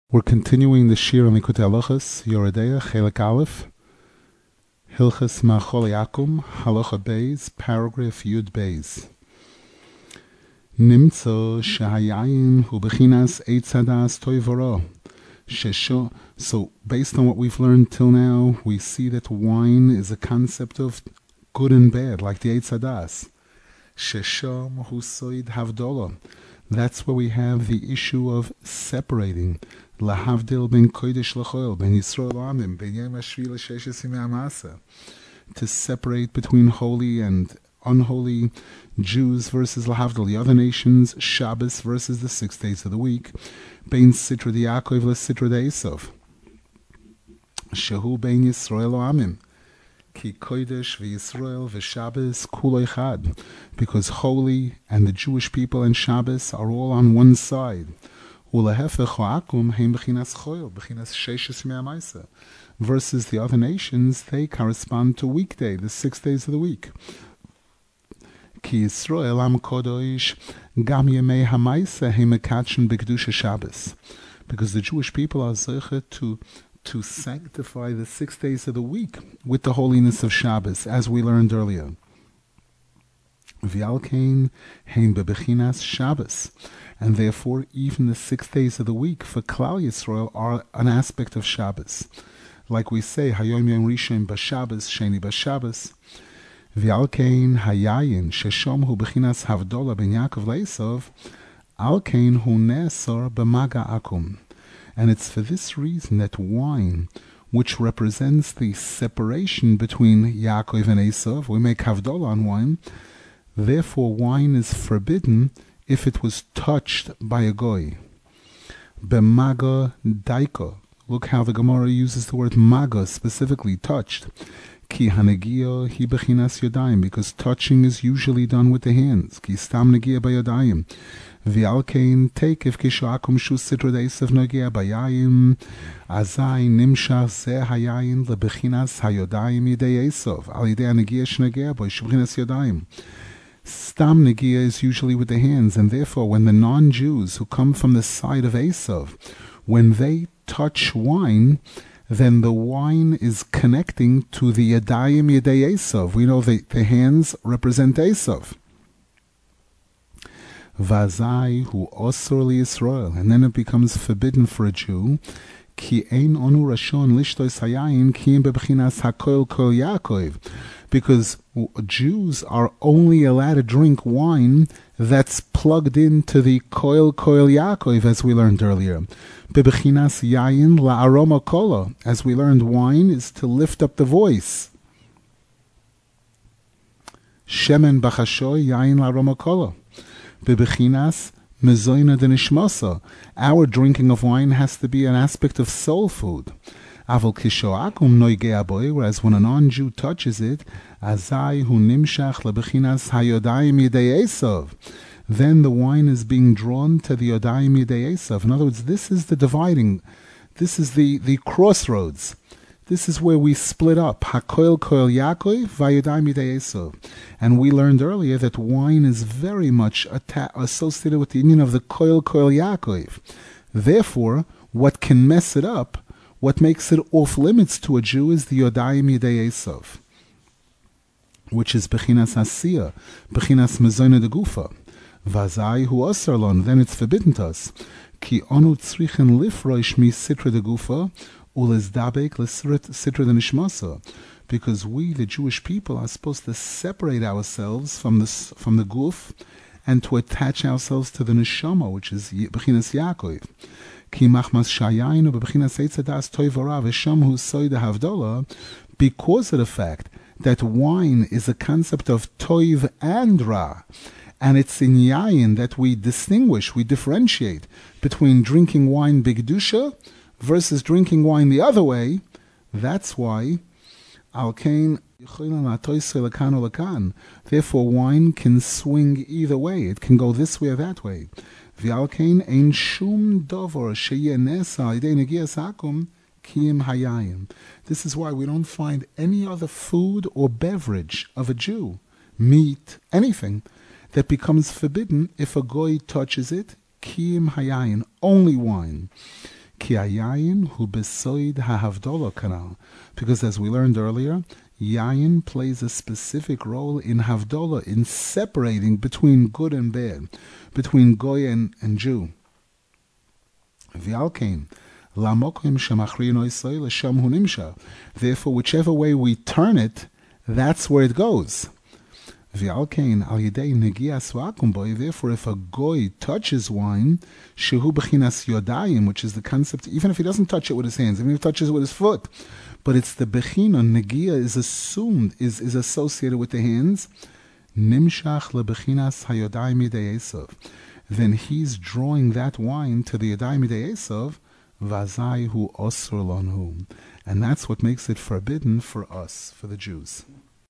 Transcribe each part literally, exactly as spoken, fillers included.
We're continuing the Shir on Likutei Halachos, Yoreh Deah, Chelik Aleph, Hilchos Ma'achol Yakum, Halacha Beis, paragraph Yud Beis. Nimtzo shehayayin hu bechinas eitz hadas toiv v'ra. Shesho. So, based on what we've learned till now, we see that wine is a concept of good and bad, like the eitz hadas. Shesham hu soid havdolah. That's where we have the issue of separating. Lahavdil ben kodesh l'choil, ben Yisrael amim, ben yom hashvi l'sheshes yimei hamasa. To separate between holy and unholy, Jews versus Lahavdil, the other nations, Shabbos versus the six days of the week, ben Sitra de Yaakov l'Sitra de Esav. Shehu ben Yisrael amim. Ki kodesh v'Yisrael v'Shabbos kulo echad. Because holy and the Jewish people and Shabbos are all on one side. Versus the other nations, they correspond to weekday, the six days of the week. Ki Yisrael am kodosh gam yemei hamaisa hemekatchen b'kedusha Shabbos, because the Jewish people are zeicha to to sanctify the six days of the week with the holiness of Shabbos, as we learned earlier. V'alkein hein bebechinas Shabbos. And therefore, even the six days of the week for Klal Yisrael are an aspect of Shabbos. Like we say, Hayom Yom Rishon b'Shabbos, Sheni b'Shabbos. V'alkein hayayin sheshom hu bechinas havdola ben Yaakov le'Esav, alkein hu ne'asor b'maga akum. And it's for this reason that wine, which represents the separation between Yaakov and Esav, we make havdola on wine, therefore wine is forbidden if it was touched by a goy. B'maga daiko. Look how the Gemara uses the word maga, specifically touched. Ki hanegia hi bechinas yodayim, because touching is usually done with the hands. Ki stam negia bayodayim. V'alkein tekev kishakum shu sitra deisav negia bayayim. Azai nimshach zeh hayayin lebechinas hayodayim yidei Esav. Al yidei hanegia shnegia boy shbechinas yodayim. Stam Negia is usually with the hands, and therefore when the non-Jews who come from the side of Esav, when they touch wine, then the wine is connecting to the Yadayim Yedei Esav. We know the, the hands represent Esav. Vazai hu osur li Yisrael, and then it becomes forbidden for a Jew. Ki ein onu rashon lishtos hayayin ki im bebechinas hakoil kol Yaakov. Because Jews are only allowed to drink wine that's plugged into the koil koil Yaakov, as we learned earlier. Bebechinas yayin la aroma kola, as we learned, wine is to lift up the voice. Shemen bachashoy yayin la aroma kola. Bebechinas mezoina de nishmasa. Our drinking of wine has to be an aspect of soul food. Aval kishoakum noigea boy, whereas when a non-Jew touches it, azai hu nimshach lebechinas hayodayim yidei Esav, then the wine is being drawn to the yodayim yidei Esav. In other words, this is the dividing, this is the, the crossroads. This is where we split up. Hakoil koil Yaakov vayodayim yidei Esav. And we learned earlier that wine is very much atta- associated with the union of the koil koil Yaakov. Therefore, what can mess it up, what makes it off limits to a Jew, is the Yodayim Yidei Esav, which is Bechinas Asiya, Bechinas Mezoina de Gufa. Vazai hu osarlon, then it's forbidden to us. Ki onu tzrichen lifroish mi sitra de Gufa, ulezdabek lesitra de Nishmasa. Because we, the Jewish people, are supposed to separate ourselves from the, from the Guf and to attach ourselves to the Neshama, which is Bechinas Yaakov. Because of the fact that wine is a concept of toiv and ra, and it's in yayin that we distinguish, we differentiate between drinking wine bigdusha versus drinking wine the other way. That's why alkein therefore wine can swing either way. It can go this way or that way. V'alkein ein shum dover sheyenesa idei negias hakum kiyim hayayim. This is why we don't find any other food or beverage of a Jew, meat, anything, that becomes forbidden if a goy touches it. Kiyim hayayin, only wine. Ki hayayin hu besoid hahavdola kanal. Because as we learned earlier, yayin plays a specific role in havdola, in separating between good and bad, between goy and, and Jew. V'alkein, lamokim shemachriyin oisoi l'sham hu nimsha. Therefore, whichever way we turn it, that's where it goes. V'alkein al yidei negias v'akum boy. Therefore, if a goy touches wine, shehu b'chinas yodayim, which is the concept, even if he doesn't touch it with his hands, even if he touches it with his foot, but it's the bechina, negia is assumed, is, is associated with the hands, nimshach lebechinas hayodayim yidei Esav. Then he's drawing that wine to the yodayim yidei Esav, vazai hu osur lonhu. And that's what makes it forbidden for us, for the Jews.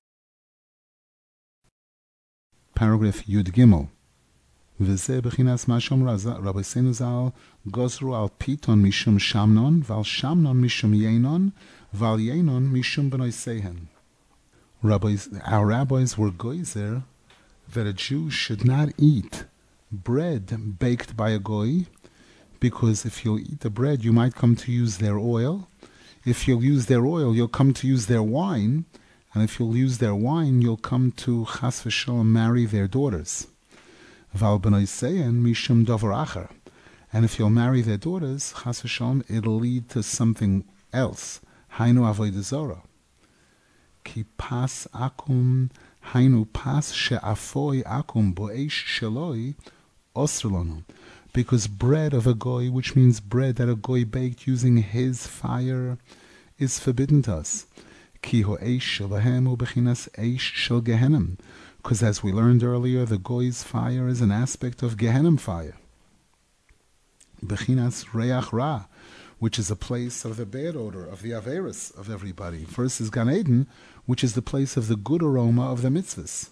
Paragraph Yud Gimel. V'zeh b'chinas mashom Rabbi Seinu Zal gozru al piton mishum shamnon, val shamnon mishum yenon, val yenon mishum b'noi sehen. Rabbis, our rabbis were goyzer that a Jew should not eat bread baked by a goy, because if you'll eat the bread, you might come to use their oil. If you'll use their oil, you'll come to use their wine. And if you'll use their wine, you'll come to chas v'shalom marry their daughters. Val b'noi seyen mishum davar acher. And if you'll marry their daughters, chas v'shalom, it'll lead to something else. Hainu avodah zara. Ki pas akum, hainu pas she'afoi akum bo'esh sheloi osr lanu. Because bread of a goy, which means bread that a goy baked using his fire, is forbidden to us. Ki ho'eish shelahem hu bechinas eish shel Gehenim. Because as we learned earlier, the goy's fire is an aspect of Gehenim fire. Bechinas reach ra, which is a place of the bad odor, of the averis of everybody. First is Gan Eden, which is the place of the good aroma of the mitzvahs.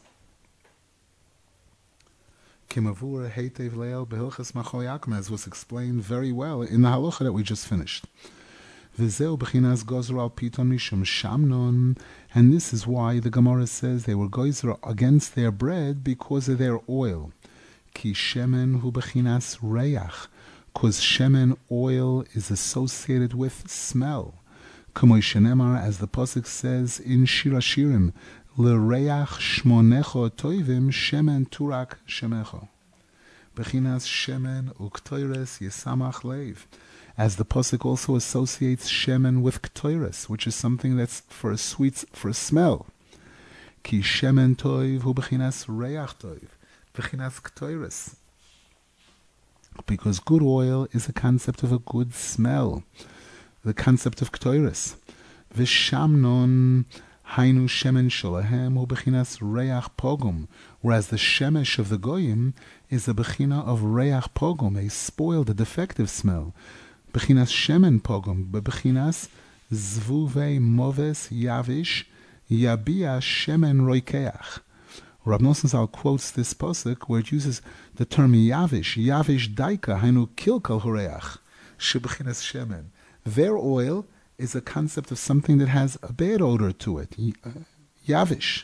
Kimavur heitev leil behilchas machol yakum, as was explained very well in the halacha that we just finished. V'zeu b'chinas gozer al piton mishum shamnon, and this is why the Gemara says they were gozer against their bread because of their oil. Ki shemen hu b'chinas reach, because shemen oil is associated with smell. K'moy shenemar, as the pasuk says in Shir Hashirim, l'reach shmonecho toivim shemen turak shemecho. B'chinas shemen uktoires yesamach leiv. As the pasuk also associates shemen with ktoiris, which is something that's for a sweet, for a smell. Ki shemen toiv hu b'chinas reach toiv, b'chinas ktoiris. Because good oil is a concept of a good smell, the concept of ktoiris. V'shamnon hainu shemen shalahem hu b'chinas reach pogum, whereas the shemesh of the goyim is a b'china of reach pogum, a spoiled, a defective smell. Bechinas shemen pogum, bechinas zvuvei moves yavish yabia shemen roikeach. Rab Nosson Zal quotes this pasuk where it uses the term yavish, yavish daika hainu kilkal horeach shebechinas shemen. Their oil is a concept of something that has a bad odor to it, yavish.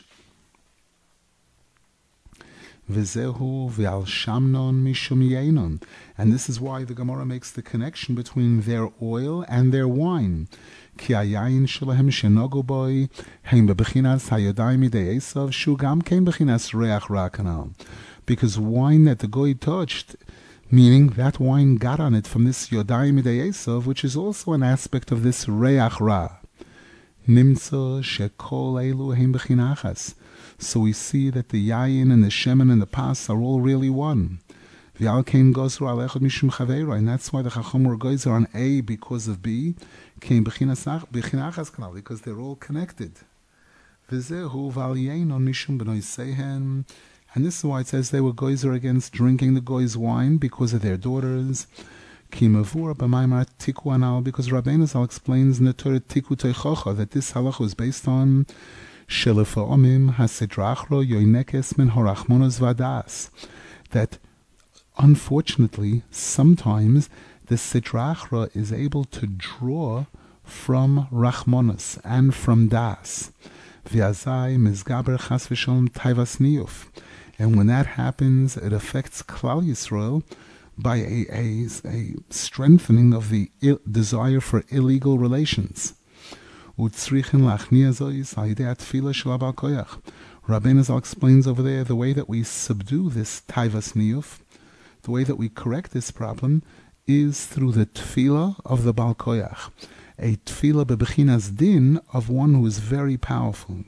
V'zehu v'al shamnon mishum yenon. And this is why the Gemara makes the connection between their oil and their wine. Ki hayayin shelahem shenogu boi heim bebechinas hayodayim midei Esav shu gam kein bechinas reach ra kanal. Because wine that the goy touched, meaning that wine got on it from this yodayim midei Esav, which is also an aspect of this reach ra. Nimtzo shekol elu heim bechinachas. So we see that the yayin and the shemen and the pas are all really one. V'alkein gozru al echad mishum chaveira, and that's why the chacham were gozer on A because of B, kein bechinachas kanal, because they're all connected. V'zehu v'al yenon mishum b'noi sehen, and this is why it says they were gozer against drinking the goy's wine because of their daughters. Ki mavur b'maimar tiku anal, because Rabbeinu Zal explains in the Torah tiku teichocha that this halacha was based on Shelefa'omim hasedrachro yoinekes min horachmonos vadas, that unfortunately sometimes the sidrachra is able to draw from rachmonos and from das. V'azai mizgaber chas v'shalom taivas niyuf, and when that happens, it affects Klal Yisrael by a, a, a strengthening of the il- desire for illegal relations. Rabbeinu Zal explains over there the way that we subdue this taivas niyuf, the way that we correct this problem, is through the tefillah of the Baal Koyach, a tefillah bebechinas din of one who is very powerful.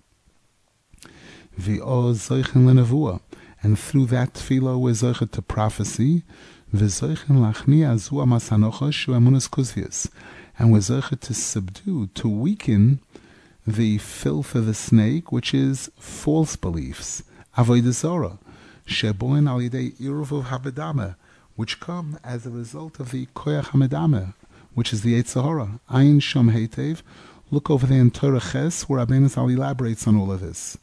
V'oz zoichen lenavua, and through that tefillah we're zoichet to prophecy, v'zoichen lachnia zu amasanocha shu emunas kuzvius, and we're zoichet to subdue, to weaken the filth of the snake, which is false beliefs, avodah zarah, sheboin al yidei iruv habedama, which come as a result of the koyach hamedama, which is the Yetzer Hara. Ayin shom heitev. Look over there in Torah Ches, where Rabbeinu Zal elaborates on all of this.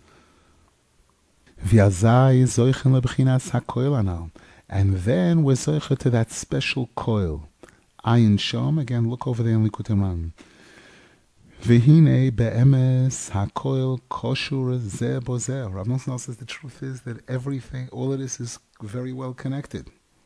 V'yazai zoichen lebechinas hakoil anal, and then we're zoichen to that special koil. Ayin shom. Again, look over there in Likutei Moharan. V'hine be'emes hakoil koshur zeh bo zeh. Rav Nosson says the truth is that everything, all of this is very well connected.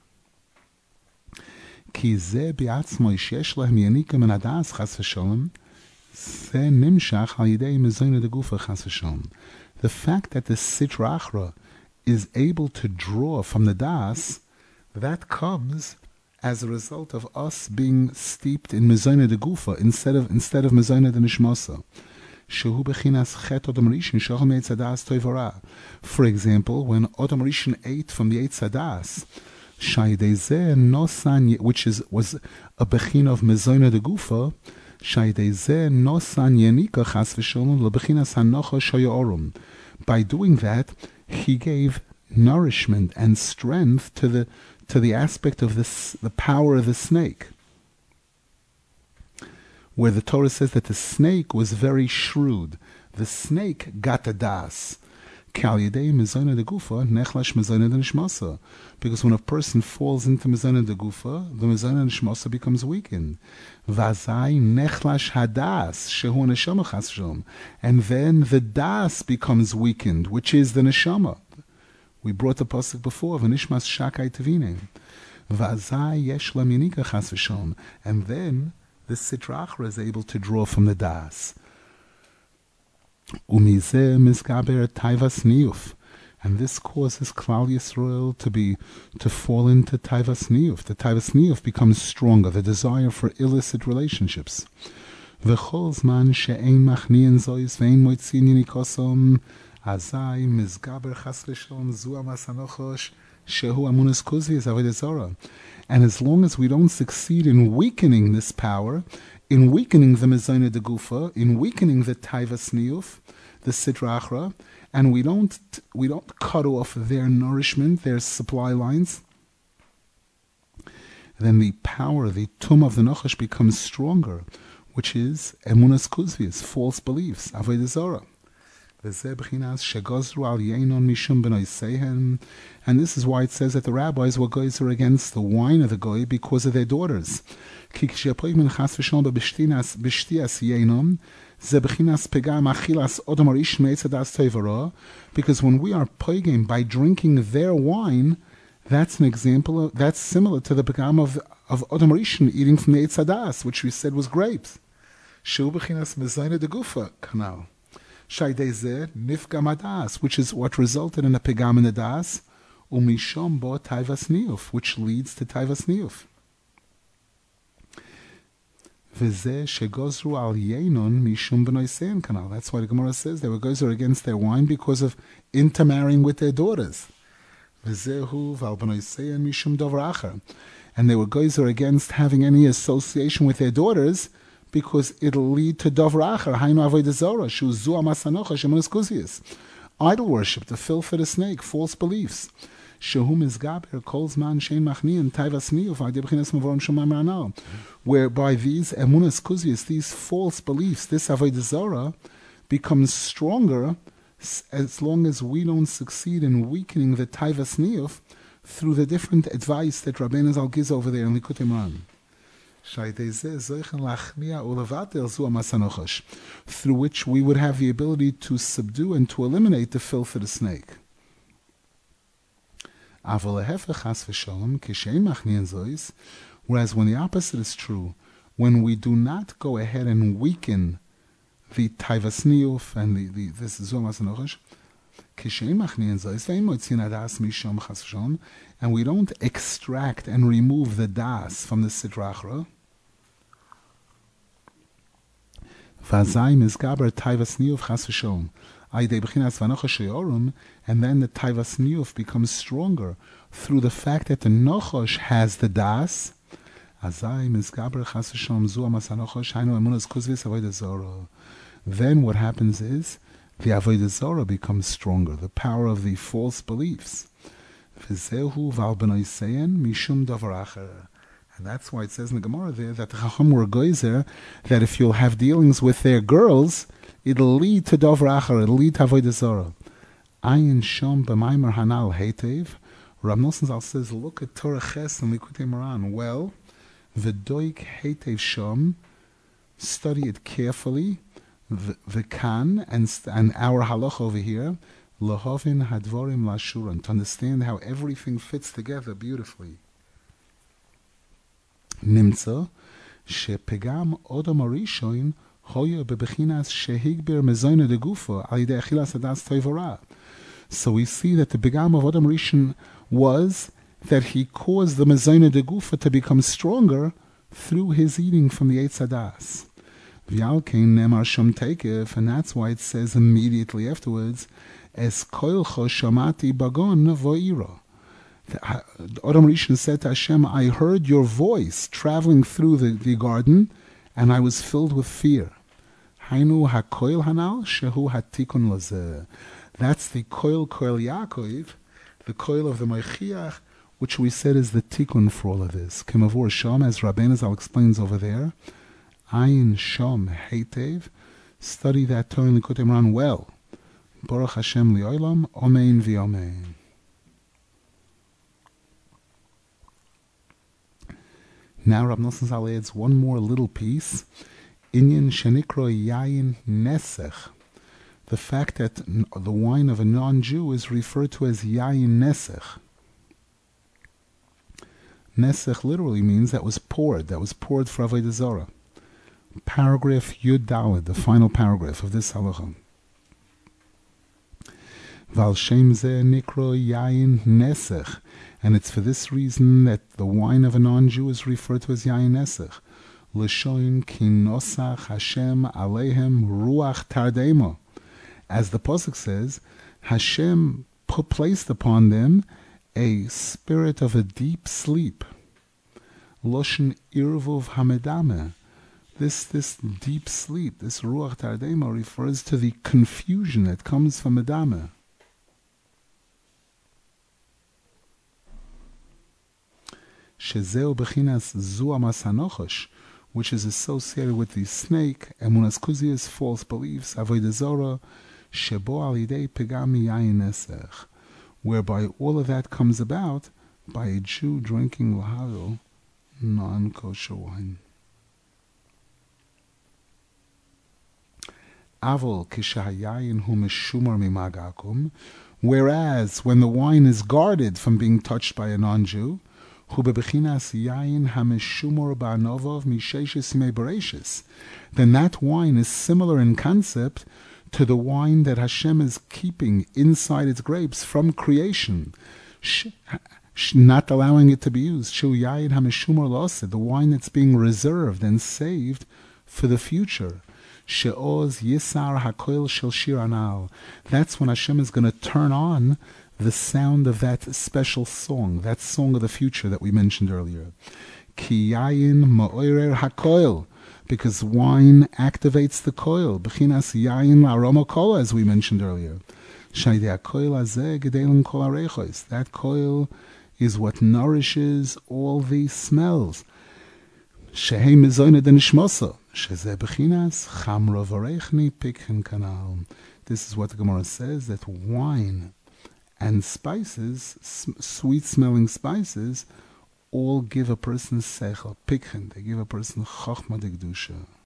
Ki zeh bi'atzmo sheyesh lehem yanika min hadas chas v'sholem, zeh nimshach al yidei mezoyne de gufa chas v'sholem. The fact that the Sitra Achra is able to draw from the das, that comes as a result of us being steeped in Mezonah de Gufa instead of instead of Mezonah de Nishmasa. Shehu bechinas chet Odom Rishon shochel me'etz hadas toivara. For example, when Odom Rishon ate from the Eitz Hadas, Shaydei zeh nosan, which is was a bechin of Mezonah de Gufa, Shaydei zeh nosan yenika chas v'sholom lebechinas hanocha shoyorum. By doing that, he gave nourishment and strength to the to the aspect of this, the power of the snake, where the Torah says that the snake was very shrewd. The snake got the das. Because when a person falls into mezonah de gufa, the mezonah nishmasa becomes weakened. And then the das becomes weakened, which is the neshama. We brought the pasuk before, v'nishmas shakai tevine. V'azai yesh lam yanika chas v'sholom. And then the Sitra Achra is able to draw from the das. Umizeh mizgaber taivas niyuf. And this causes Klal Yisrael to be, to fall into taivas niyuf. The taivas niyuf becomes stronger, the desire for illicit relationships. V'chol zman she'ein machniin zois ve'ein moitzin yinikosom. Azai mizgaber chas v'sholom zu amasanochosh shehu amunas kuzvi avodah zarah. And as long as we don't succeed in weakening this power, in weakening the mezonah de gufa, in weakening the taivas niyuf, the Sitra Achra, and we don't we don't cut off their nourishment, their supply lines, then the power, the tum of the nochash becomes stronger, which is emunas kuzvius, false beliefs, avodah zarah. And this is why it says that the rabbis were goyzer against the wine of the goy because of their daughters. Because when we are poigim by drinking their wine, that's an example of, that's similar to the pegam of of Odom Rishon eating from the Eitz Hadas, which we said was grapes. Shehu bechinas mezayna de gufa kanal. Shaydei zeh nifgam hadas, which is what resulted in a pegam in the das, umishom bo taivas niyuf, which leads to taivas niyuf. V'zeh shegozru al yenon mishum b'noisein kanal. That's why the Gemara says they were gozer against their wine because of intermarrying with their daughters. V'zehu v'al b'noisein mishum dover acher. And they were gozer against having any association with their daughters because it'll lead to dover acher, hainu avodah zarah, shu zu amasanocha shemunas kuziyas. Idol worship, the filth of the snake, false beliefs. Shehu mizgaber kol zman shein machniin taivas niyuf adi b'chinas mavorim shomam ranal. Whereby these emunas kuziyas, these false beliefs, this avodah zarah, becomes stronger as long as we don't succeed in weakening the taivas niyuf through the different advice that Rabbeinu Zal gives over there in Likutei Moharan. Through which we would have the ability to subdue and to eliminate the filth of the snake. Whereas when the opposite is true, when we do not go ahead and weaken the taivasniuf and the, the this zomas nochish, and we don't extract and remove the das from the sidrachra, vazayim is gaber taivasniuf chas v'sholom, and then the taivasniuf becomes stronger through the fact that the nochosh has the das. Then what happens is the avodah zarah becomes stronger, the power of the false beliefs. And that's why it says in the Gemara there that the Chacham were goyzer that if you'll have dealings with their girls, it'll lead to davar acher, it'll lead to avodah zarah. Ayin shom b'maimer hanal heitev. Rav Nosson Zal says, look at Torah Ches and Likutei Moran. Well, v'doik heitev shom, study it carefully. V'kan, and and our halach over here, lahovin hadvorim lashuran, to understand how everything fits together beautifully. Nimtza shepegam odom arishoin hoya bebechinas shehigber mezoyne de gufa al yidei achilas hadas toivora. So we see that the begam of Odom Rishon was that he caused the mezoyne de gufa to become stronger through his eating from the Eitz Hadas. V'yalkein nemar shom teikef, and that's why it says immediately afterwards, es koilcho shamati bagon vo'ira. Odom Rishon said to Hashem, I heard your voice traveling through the, the garden, and I was filled with fear. Hainu hakoil hanal shehu hatikun lazeh. That's the koil koil Yaakov, the koil of the Mashiach, which we said is the tikkun for all of this. Kemavur shom, as Rabbeinu Zal explains over there, Ayin shom heitev, study that Torah in Likutei Moran well. Baruch Hashem li'olam, omein v'omein. Now Rav Nosson Zal adds one more little piece, Inyan shenikro yayin nesech. The fact that the wine of a non-Jew is referred to as yayin nesech. Nesech literally means that was poured, that was poured for avodah zarah. Paragraph Yud Daled, the final paragraph of this halacha. Val shem zeh nikro yayin nesech, and it's for this reason that the wine of a non-Jew is referred to as yayin nesech. L'shoin ki nosach Hashem alehem ruach tardemo. As the pasuk says, Hashem put, placed upon them a spirit of a deep sleep. Loshen irvuv hamedame. This this deep sleep, this ruach tardema, refers to the confusion that comes from medame. Shezeu bechinas zuamas hanochosh, which is associated with the snake, emunas kuzias, false beliefs, avodah zarah, shebo al yidei pegami yayin nesech, whereby all of that comes about by a Jew drinking laharo, non-kosher wine. Avol kishahayayin hu meshumar mimagakum, whereas when the wine is guarded from being touched by a non-Jew, hu bebechinas yayin hameshumor ba'novov misheshes simei bereshis, then that wine is similar in concept to the wine that Hashem is keeping inside its grapes from creation, sh- sh- not allowing it to be used. Shu yayin hameshumor losid, the wine that's being reserved and saved for the future. She'oz yisar hakoil shel shir anal. That's when Hashem is going to turn on the sound of that special song, that song of the future that we mentioned earlier. Ki yayin ma'oirer hakoil, because wine activates the coil. Bechinas yayin la'aroma kola, as we mentioned earlier. Shaydei hakoil hazeh gedelin kol harechos. That coil is what nourishes all the smells. Shehei mezoyne de nishmosa. Shezeh bechinas chamra varechni pikchen kanal. This is what the Gemara says, that wine and spices, sweet-smelling spices, all give a person sechel, pikchen. They give a person chochma de kedusha.